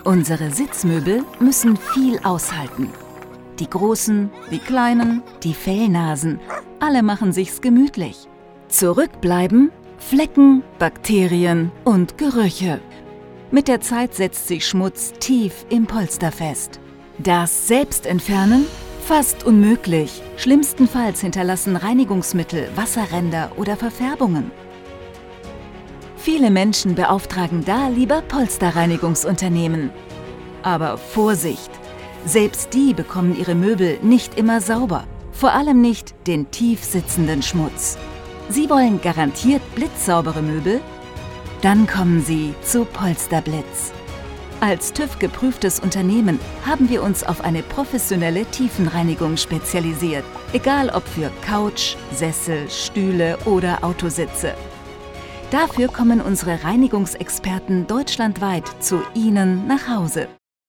Unsere Sitzmöbel müssen viel aushalten. Die Großen, die Kleinen, die Fellnasen, alle machen sich's gemütlich. Zurückbleiben Flecken, Bakterien und Gerüche. Mit der Zeit setzt sich Schmutz tief im Polster fest. Das Selbstentfernen? Fast unmöglich. Schlimmstenfalls hinterlassen Reinigungsmittel Wasserränder oder Verfärbungen. Viele Menschen beauftragen da lieber Polsterreinigungsunternehmen. Aber Vorsicht! Selbst die bekommen ihre Möbel nicht immer sauber. Vor allem nicht den tief sitzenden Schmutz. Sie wollen garantiert blitzsaubere Möbel? Dann kommen Sie zu Polsterblitz. Als TÜV-geprüftes Unternehmen haben wir uns auf eine professionelle Tiefenreinigung spezialisiert. Egal ob für Couch, Sessel, Stühle oder Autositze. Dafür kommen unsere Reinigungsexperten deutschlandweit zu Ihnen nach Hause.